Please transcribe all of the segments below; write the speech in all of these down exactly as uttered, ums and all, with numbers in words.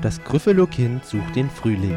Das Gryffalo-Kind sucht den Frühling.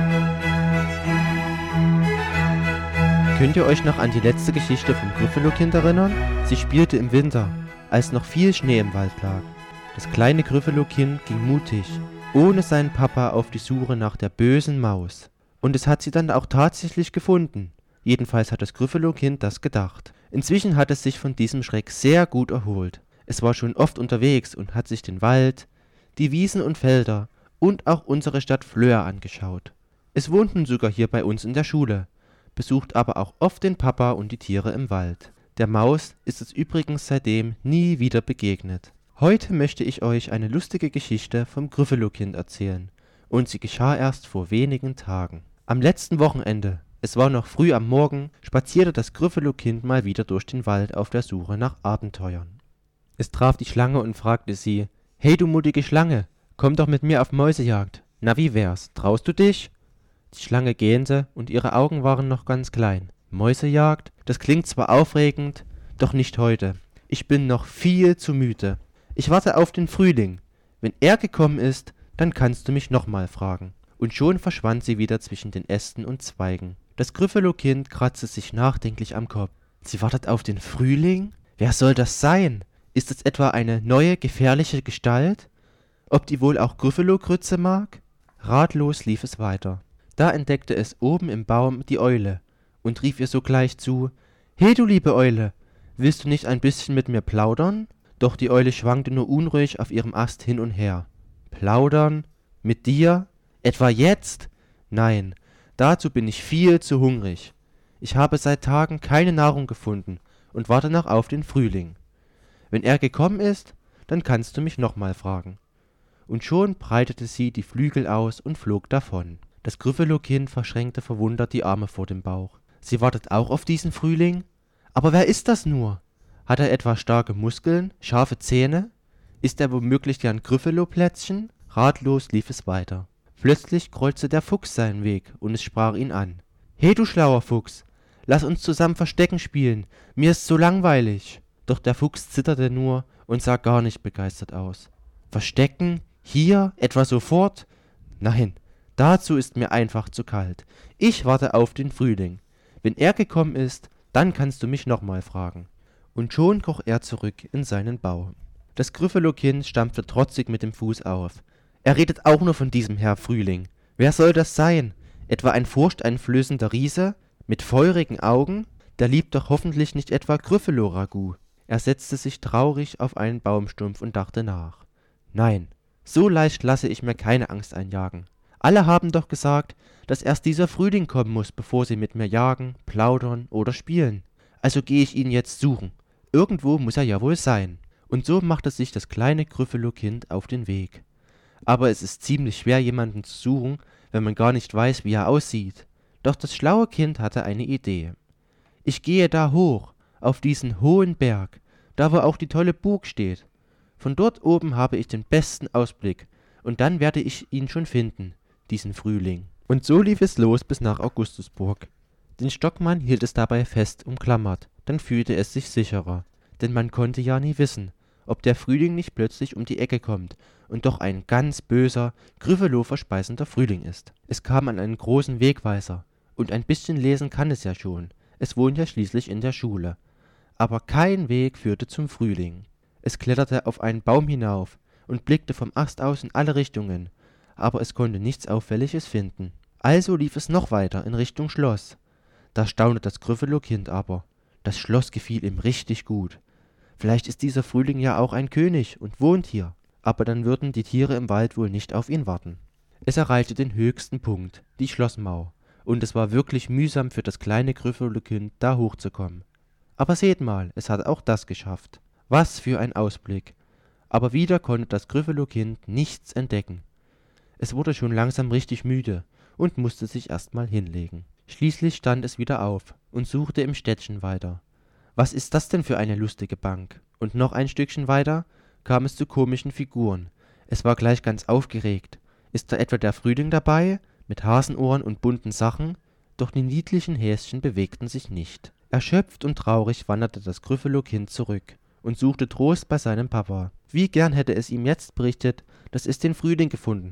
Könnt ihr euch noch an die letzte Geschichte vom Gryffalo-Kind erinnern? Sie spielte im Winter, als noch viel Schnee im Wald lag. Das kleine Gryffalo-Kind ging mutig, ohne seinen Papa, auf die Suche nach der bösen Maus. Und es hat sie dann auch tatsächlich gefunden. Jedenfalls hat das Gryffalo-Kind das gedacht. Inzwischen hat es sich von diesem Schreck sehr gut erholt. Es war schon oft unterwegs und hat sich den Wald, die Wiesen und Felder und auch unsere Stadt Flöa angeschaut. Es wohnt nun sogar hier bei uns in der Schule, besucht aber auch oft den Papa und die Tiere im Wald. Der Maus ist es übrigens seitdem nie wieder begegnet. Heute möchte ich euch eine lustige Geschichte vom Gryffalo-Kind erzählen. Und sie geschah erst vor wenigen Tagen. Am letzten Wochenende, es war noch früh am Morgen, spazierte das Gryffalo-Kind mal wieder durch den Wald auf der Suche nach Abenteuern. Es traf die Schlange und fragte sie: »Hey, du mutige Schlange, komm doch mit mir auf Mäusejagd. Na, wie wär's? Traust du dich?« Die Schlange gähnte und ihre Augen waren noch ganz klein. »Mäusejagd? Das klingt zwar aufregend, doch nicht heute. Ich bin noch viel zu müde. Ich warte auf den Frühling. Wenn er gekommen ist, dann kannst du mich nochmal fragen.« Und schon verschwand sie wieder zwischen den Ästen und Zweigen. Das Gryffalo-Kind kratzte sich nachdenklich am Kopf. Sie wartet auf den Frühling? Wer soll das sein? Ist es etwa eine neue, gefährliche Gestalt? Ob die wohl auch Gryffalo-Grütze mag? Ratlos lief es weiter. Da entdeckte es oben im Baum die Eule und rief ihr sogleich zu: »He, du liebe Eule, willst du nicht ein bisschen mit mir plaudern?« Doch die Eule schwankte nur unruhig auf ihrem Ast hin und her. »Plaudern? Mit dir? Etwa jetzt? Nein, dazu bin ich viel zu hungrig. Ich habe seit Tagen keine Nahrung gefunden und warte noch auf den Frühling. Wenn er gekommen ist, dann kannst du mich nochmal fragen.« Und schon breitete sie die Flügel aus und flog davon. Das Gryffalo-Kind verschränkte verwundert die Arme vor dem Bauch. Sie wartet auch auf diesen Frühling? Aber wer ist das nur? Hat er etwa starke Muskeln, scharfe Zähne? Ist er womöglich Jan Gryffalo-Plätzchen? Ratlos lief es weiter. Plötzlich kreuzte der Fuchs seinen Weg und es sprach ihn an. »He, du schlauer Fuchs, lass uns zusammen Verstecken spielen, mir ist so langweilig.« Doch der Fuchs zitterte nur und sah gar nicht begeistert aus. »Verstecken? Hier? Etwa sofort? Nein, dazu ist mir einfach zu kalt. Ich warte auf den Frühling. Wenn er gekommen ist, dann kannst du mich nochmal fragen.« Und schon kroch er zurück in seinen Bau. Das Gryffalo-Kind stampfte trotzig mit dem Fuß auf. Er redet auch nur von diesem Herr Frühling. Wer soll das sein? Etwa ein furchteinflößender Riese mit feurigen Augen? Der liebt doch hoffentlich nicht etwa Gryffalo-Ragout. Er setzte sich traurig auf einen Baumstumpf und dachte nach. Nein, so leicht lasse ich mir keine Angst einjagen. Alle haben doch gesagt, dass erst dieser Frühling kommen muss, bevor sie mit mir jagen, plaudern oder spielen. Also gehe ich ihn jetzt suchen. Irgendwo muss er ja wohl sein. Und so machte sich das kleine Gryffalo-Kind auf den Weg. Aber es ist ziemlich schwer, jemanden zu suchen, wenn man gar nicht weiß, wie er aussieht. Doch das schlaue Kind hatte eine Idee. »Ich gehe da hoch, auf diesen hohen Berg, da wo auch die tolle Burg steht. Von dort oben habe ich den besten Ausblick, und dann werde ich ihn schon finden, diesen Frühling.« Und so lief es los bis nach Augustusburg. Den Stockmann hielt es dabei fest umklammert, dann fühlte es sich sicherer, denn man konnte ja nie wissen, ob der Frühling nicht plötzlich um die Ecke kommt und doch ein ganz böser, Gryffalo-verspeisender Frühling ist. Es kam an einen großen Wegweiser, und ein bisschen lesen kann es ja schon, es wohnt ja schließlich in der Schule. Aber kein Weg führte zum Frühling. Es kletterte auf einen Baum hinauf und blickte vom Ast aus in alle Richtungen, aber es konnte nichts Auffälliges finden. Also lief es noch weiter in Richtung Schloss. Da staunte das Gryffalo-Kind aber. Das Schloss gefiel ihm richtig gut. Vielleicht ist dieser Frühling ja auch ein König und wohnt hier. Aber dann würden die Tiere im Wald wohl nicht auf ihn warten. Es erreichte den höchsten Punkt, die Schlossmauer, und es war wirklich mühsam für das kleine Gryffalo-Kind, da hochzukommen. Aber seht mal, es hat auch das geschafft. Was für ein Ausblick. Aber wieder konnte das Gryffalo-Kind nichts entdecken. Es wurde schon langsam richtig müde und musste sich erstmal hinlegen. Schließlich stand es wieder auf und suchte im Städtchen weiter. Was ist das denn für eine lustige Bank? Und noch ein Stückchen weiter kam es zu komischen Figuren. Es war gleich ganz aufgeregt. Ist da etwa der Frühling dabei, mit Hasenohren und bunten Sachen? Doch die niedlichen Häschen bewegten sich nicht. Erschöpft und traurig wanderte das Gryffalo-Kind zurück und suchte Trost bei seinem Papa. Wie gern hätte es ihm jetzt berichtet, dass es den Frühling gefunden hat.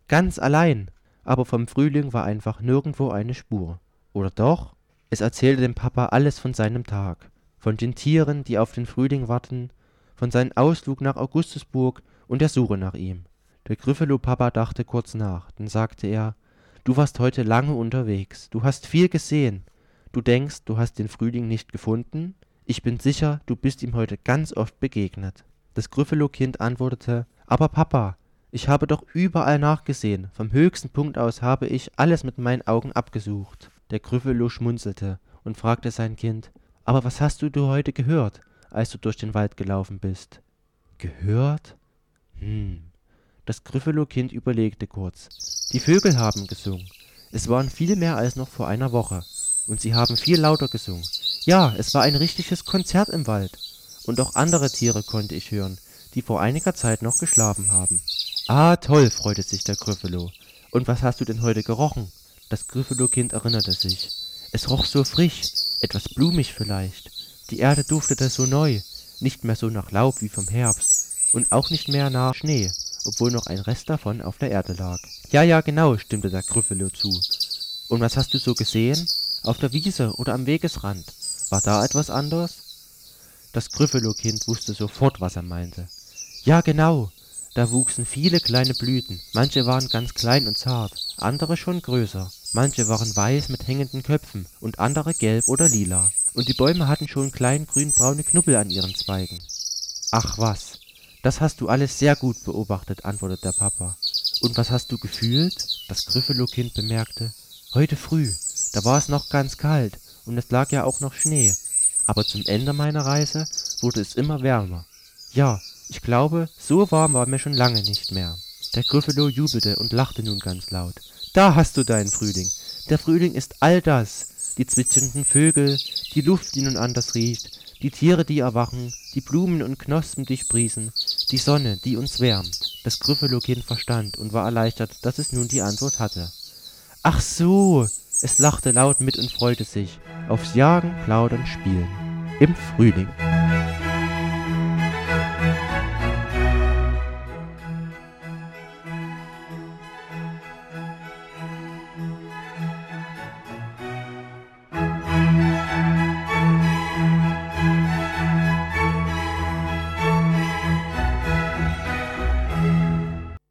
ganz allein. Aber vom Frühling war einfach nirgendwo eine Spur. Oder doch? Es erzählte dem Papa alles von seinem Tag, von den Tieren, die auf den Frühling warten, von seinem Ausflug nach Augustusburg und der Suche nach ihm. Der Gryffalo-Papa dachte kurz nach, dann sagte er: »Du warst heute lange unterwegs, du hast viel gesehen. Du denkst, du hast den Frühling nicht gefunden? Ich bin sicher, du bist ihm heute ganz oft begegnet.« Das Gryffalo-Kind antwortete: »Aber Papa, ich habe doch überall nachgesehen, vom höchsten Punkt aus habe ich alles mit meinen Augen abgesucht.« Der Gryffalo schmunzelte und fragte sein Kind: »Aber was hast du du heute gehört, als du durch den Wald gelaufen bist?« »Gehört? Hm.« Das Gryffalo-Kind überlegte kurz. »Die Vögel haben gesungen. Es waren viel mehr als noch vor einer Woche. Und sie haben viel lauter gesungen. Ja, es war ein richtiges Konzert im Wald. Und auch andere Tiere konnte ich hören, die vor einiger Zeit noch geschlafen haben.« »Ah, toll«, freute sich der Gryffalo. »Und was hast du denn heute gerochen?« Das Gryffalo-Kind erinnerte sich. Es roch so frisch, etwas blumig vielleicht. Die Erde duftete so neu, nicht mehr so nach Laub wie vom Herbst und auch nicht mehr nach Schnee, obwohl noch ein Rest davon auf der Erde lag. »Ja, ja, genau«, stimmte der Gryffalo zu. »Und was hast du so gesehen? Auf der Wiese oder am Wegesrand? War da etwas anders?« Das Gryffalo-Kind wusste sofort, was er meinte. »Ja, genau. Da wuchsen viele kleine Blüten. Manche waren ganz klein und zart, andere schon größer. Manche waren weiß mit hängenden Köpfen und andere gelb oder lila. Und die Bäume hatten schon klein grünbraune Knubbel an ihren Zweigen.« »Ach was, das hast du alles sehr gut beobachtet«, antwortete der Papa. »Und was hast du gefühlt?« Das Gryffalo-Kind bemerkte. »Heute früh, da war es noch ganz kalt und es lag ja auch noch Schnee. Aber zum Ende meiner Reise wurde es immer wärmer. Ja, ich glaube, so warm war mir schon lange nicht mehr.« Der Gryffalo jubelte und lachte nun ganz laut. »Da hast du deinen Frühling. Der Frühling ist all das. Die zwitschernden Vögel, die Luft, die nun anders riecht, die Tiere, die erwachen, die Blumen und Knospen, die sprießen, die Sonne, die uns wärmt.« Das Gryffalo-Kind verstand und war erleichtert, dass es nun die Antwort hatte. »Ach so«, es lachte laut mit und freute sich. Aufs Jagen, Plaudern, Spielen. Im Frühling.